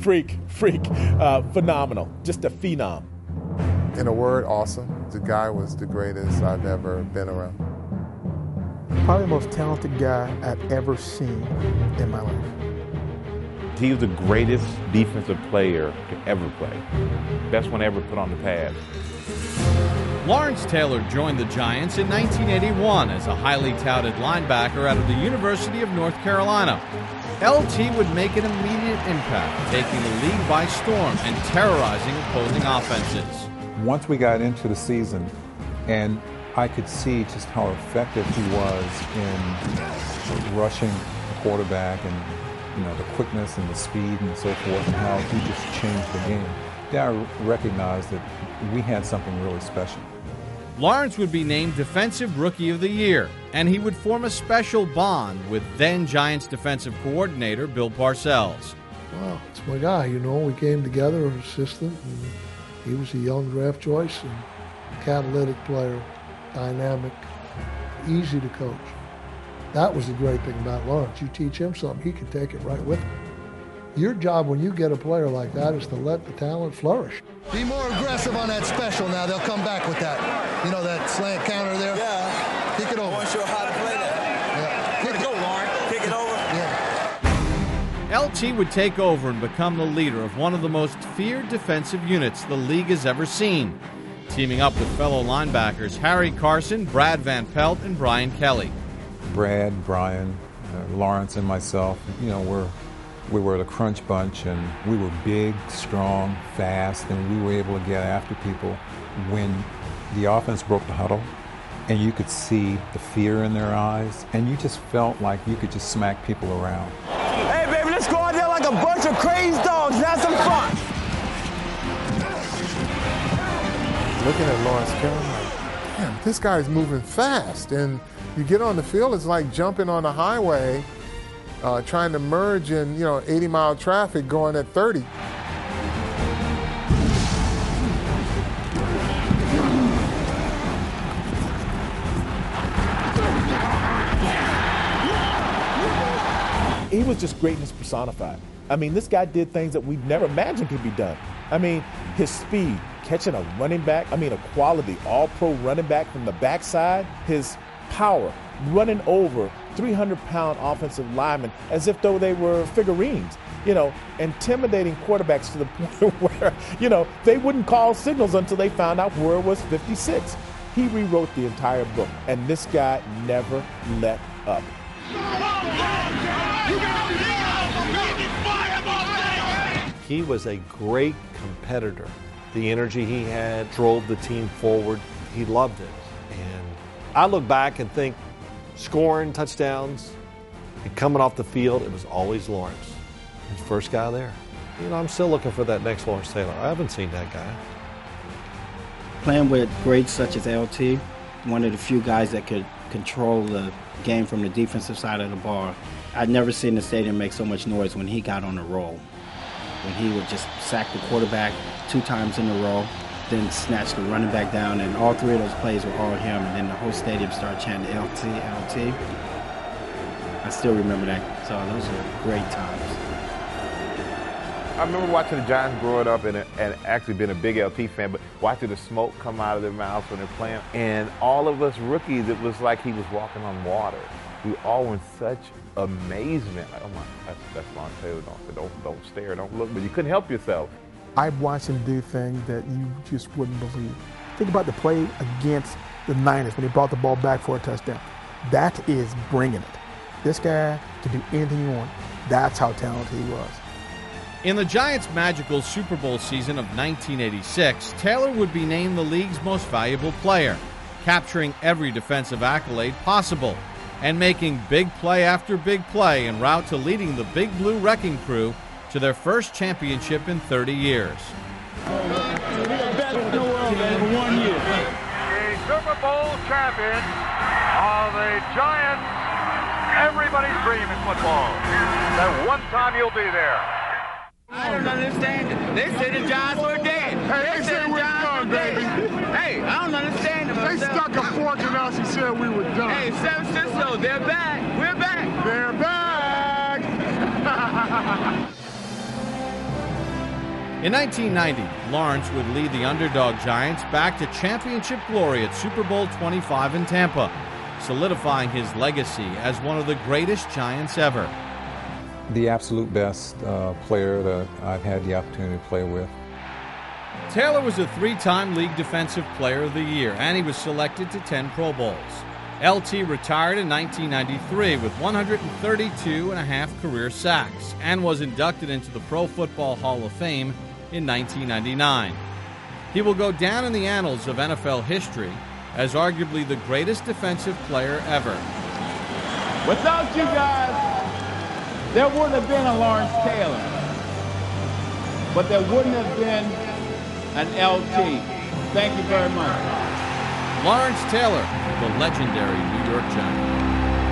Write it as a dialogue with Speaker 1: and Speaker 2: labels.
Speaker 1: freak, phenomenal, just a phenom.
Speaker 2: In a word, awesome. The guy was the greatest I've ever been around.
Speaker 3: Probably the most talented guy I've ever seen in my life.
Speaker 4: He was the greatest defensive player to ever play. Best one ever put on the pad.
Speaker 5: Lawrence Taylor joined the Giants in 1981 as a highly touted linebacker out of the University of North Carolina. LT would make an immediate impact, taking the league by storm and terrorizing opposing offenses.
Speaker 6: Once we got into the season, and I could see just how effective he was in rushing the quarterback and the quickness and the speed and so forth, and how he just changed the game. Then I recognized that we had something really special.
Speaker 5: Lawrence would be named Defensive Rookie of the Year, and he would form a special bond with then Giants defensive coordinator Bill Parcells.
Speaker 7: Wow, it's my guy, we came together as assistant, and he was a young draft choice and catalytic player, dynamic, easy to coach. That was the great thing about Lawrence. You teach him something, he can take it right with him. Your job when you get a player like that is to let the talent flourish.
Speaker 8: Be more aggressive on that special now. They'll come back with that. That slant counter there.
Speaker 9: Yeah.
Speaker 8: Kick it over.
Speaker 9: I want to show how to play that. Yeah. Kick it over, Lawrence. Kick it over.
Speaker 8: Yeah.
Speaker 5: LT would take over and become the leader of one of the most feared defensive units the league has ever seen, teaming up with fellow linebackers Harry Carson, Brad Van Pelt, and Brian Kelly.
Speaker 6: Brad, Brian, Lawrence, and myself, we were the crunch bunch, and we were big, strong, fast, and we were able to get after people when the offense broke the huddle, and you could see the fear in their eyes, and you just felt like you could just smack people around.
Speaker 9: Hey, baby, let's go out there like a bunch of crazy dogs and have some fun.
Speaker 2: Looking at Lawrence Taylor, I'm like, damn, this guy's moving fast. And you get on the field, it's like jumping on a highway, trying to merge in 80-mile traffic going at 30.
Speaker 1: He was just greatness personified. I mean, this guy did things that we'd never imagined could be done. I mean, his speed, catching a running back, a quality all-pro running back from the backside, his power, running over 300-pound offensive linemen as if though they were figurines, intimidating quarterbacks to the point where, they wouldn't call signals until they found out where it was 56. He rewrote the entire book, and this guy never let up.
Speaker 10: He was a great competitor. The energy he had drove the team forward. He loved it. And I look back and think scoring touchdowns and coming off the field, it was always Lawrence. His first guy there. I'm still looking for that next Lawrence Taylor. I haven't seen that guy.
Speaker 11: Playing with greats such as LT, one of the few guys that could control the game from the defensive side of the ball. I'd never seen the stadium make so much noise when he got on a roll. When he would just sack the quarterback 2 times in a row, then snatch the running back down, and all 3 of those plays were all him, and then the whole stadium started chanting LT, LT. I still remember that, so those were great times.
Speaker 4: I remember watching the Giants growing up and actually being a big LT fan, but watching the smoke come out of their mouths when they're playing. And all of us rookies, it was like he was walking on water. We all were in such amazement. Like, oh my, that's Lawrence Taylor. Don't stare, don't look. But you couldn't help yourself.
Speaker 3: I've watched him do things that you just wouldn't believe. Think about the play against the Niners when he brought the ball back for a touchdown. That is bringing it. This guy can do anything you want. That's how talented he was.
Speaker 5: In the Giants' magical Super Bowl season of 1986, Taylor would be named the league's most valuable player, capturing every defensive accolade possible and making big play after big play en route to leading the Big Blue Wrecking Crew to their first championship in 30 years.
Speaker 9: The best in the world for 1 year.
Speaker 12: A Super Bowl champion of the Giants. Everybody's dream in football. That one time you'll be there.
Speaker 9: I don't understand it. They said the Giants were dead.
Speaker 13: Hey, they said we were done, baby.
Speaker 9: Hey, I don't understand it.
Speaker 13: They stuck a fork in us and said we were done.
Speaker 9: Hey, San Francisco, they're back. We're back.
Speaker 13: They're back.
Speaker 5: In 1990, Lawrence would lead the underdog Giants back to championship glory at Super Bowl 25 in Tampa, solidifying his legacy as one of the greatest Giants ever.
Speaker 6: The absolute best player that I've had the opportunity to play with.
Speaker 5: Taylor was a 3-time League Defensive Player of the Year, and he was selected to 10 Pro Bowls. LT retired in 1993 with 132.5 career sacks and was inducted into the Pro Football Hall of Fame in 1999. He will go down in the annals of NFL history as arguably the greatest defensive player ever.
Speaker 14: Without you guys, there wouldn't have been a Lawrence Taylor, but there wouldn't have been an LT. Thank you very much.
Speaker 5: Lawrence Taylor, the legendary New York Giant.